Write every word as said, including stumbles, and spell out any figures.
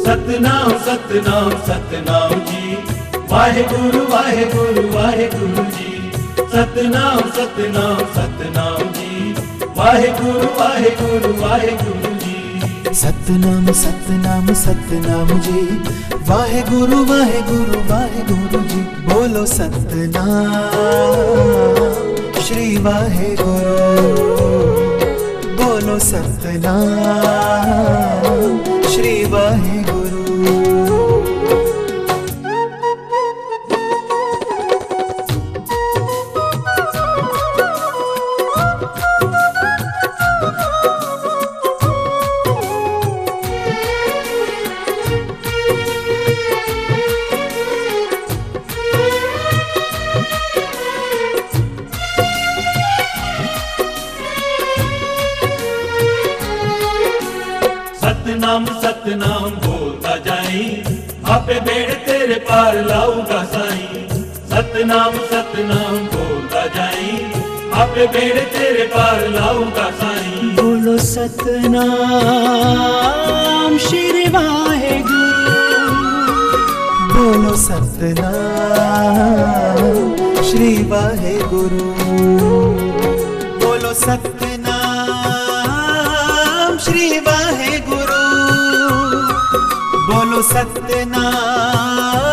सतनाम सतनाम सतनाम जी, वाहेगुरु वाहेगुरु वाहेगुरु जी। सतनाम सतनाम सतनाम जी, वाहेगुरु वाहेगुरु वाहेगुरु जी। सतनाम सतनाम सतनाम जी, वाहेगुरु वाहेगुरु वाहेगुरु जी। बोलो सतनाम श्री वाहेगुरु, बोलो सतनाम श्री वाहेगुरु। सतनाम सतनाम बोलता जाई, आपे बेड़ तेरे पार लाऊंगा साईं। सतनाम सतनाम बोलता जाई, आपे बेड़ तेरे पार लाऊंगा साईं। बोलो सतनाम श्री वाहेगुरु, बोलो सतनाम श्री वाहेगुरु। बोलो सतनाम श्री वाहेगुरु, बोलो सतनाम